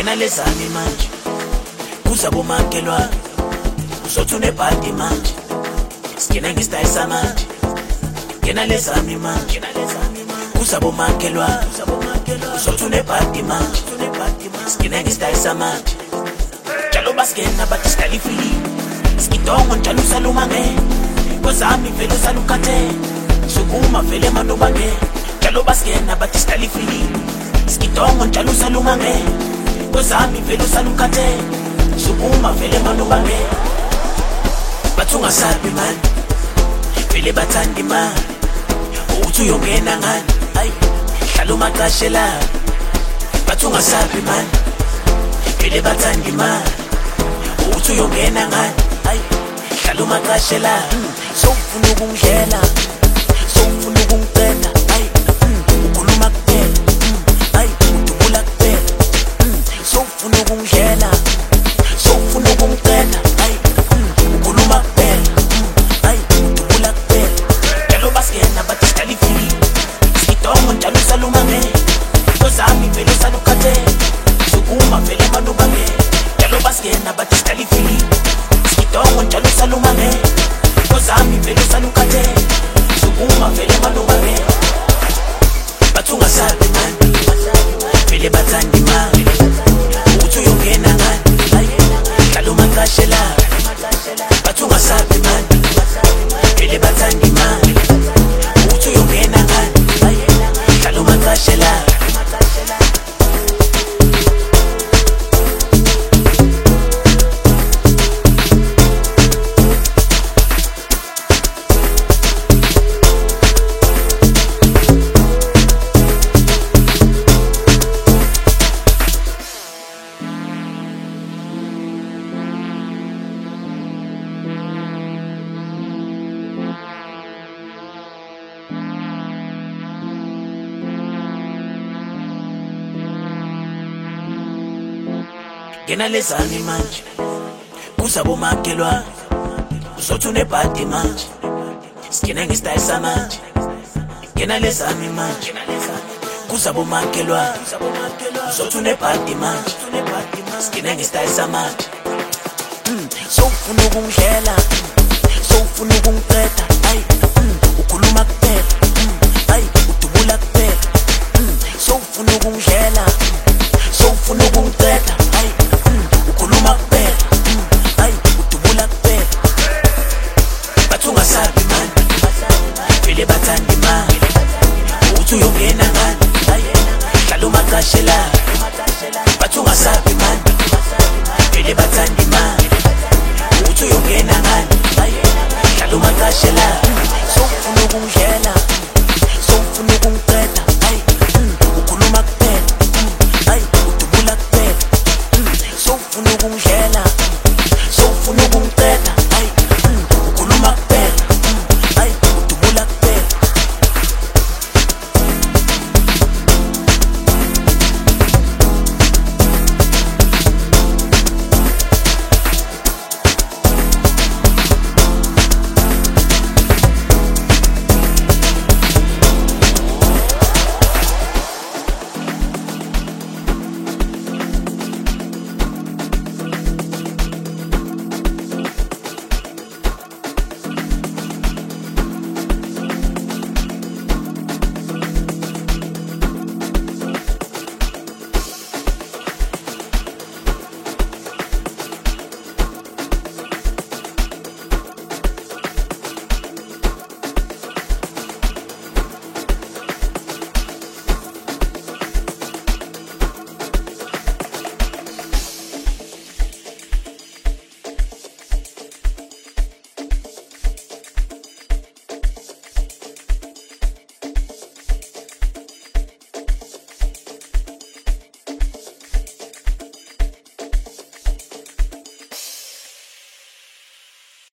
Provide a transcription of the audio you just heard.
ngena lezami manje kuzabo makelwa uzothi unebhadi manje singena ngesitayile samanje ngena lezami manje kuzabo makelwa uzothi unebhadi manje singena ngesitayile samanje njalo baskena bathi style ifili skidongo njalo usalumange kozami vele usalukathe sukuma vele mandobange njalo baskena bathi style ifili skidongo njalo usalumange kozami vele usalukathe sukuma vele mandobange bathunga sabi man vele bathandi man uthi uyongena ngani ay hlala umaqashela bathunga sabi man vele bathandi man uthi uyongena ngani ay hlala umaqashela sokufuna ukungidlela sokufuna ukungiqeda ay ukhuluma kuphela ay udubula kuphela sokufuna ukungidlela sokufuna ukungiqeda ay ukhuluma kuphela ay udubula kuphela njalo baskena bathi style ifili skidongo njalo usalumange kozami vele usalukathe sukuma vele mandobange njalo baskena bathi style ifili skidongo njalo usalumange kozami vele usalukathe sukuma vele mandobange bathunga sabi man vele bathandi man uthi uyongena ngani ay hlala umaqashela bathunga sabi man vele bathandi man uthi uyongena ngani ay hlala umaqashela ngena lezami manje kuzabo makelwa uzothi unebhadi manje singena ngesitayile samanje ngena lezami manje kuzabo makelwa uzothi unebhadi manje singena ngesitayile samanje sokufuna ukungidlela sokufuna ukungiqeda ay ukhuluma kuphela ay udubula kuphela sokufuna ukungidlela sokufuna ukungiqeda ay ukhuluma kuphela ay udubula kuphela bathunga sabi man vele bathandi man uthi uyongena ngani ay hlala umaqashela bathunga sabi man vele bathandi man uthi uyongena ngani ay hlala umaqashela sokufuna ukungidlela